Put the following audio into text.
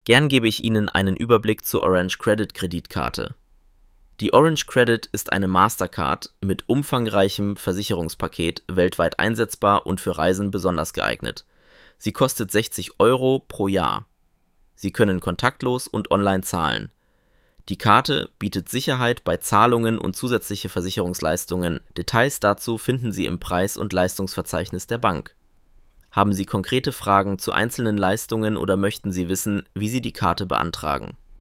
Gern gebe ich Ihnen einen Überblick zur Orange Credit Kreditkarte. Die Orange Credit ist eine Mastercard mit umfangreichem Versicherungspaket, weltweit einsetzbar und für Reisen besonders geeignet. Sie kostet 60 € pro Jahr. Sie können kontaktlos und online zahlen. Die Karte bietet Sicherheit bei Zahlungen und zusätzliche Versicherungsleistungen. Details dazu finden Sie im Preis- und Leistungsverzeichnis der Bank. Haben Sie konkrete Fragen zu einzelnen Leistungen oder möchten Sie wissen, wie Sie die Karte beantragen?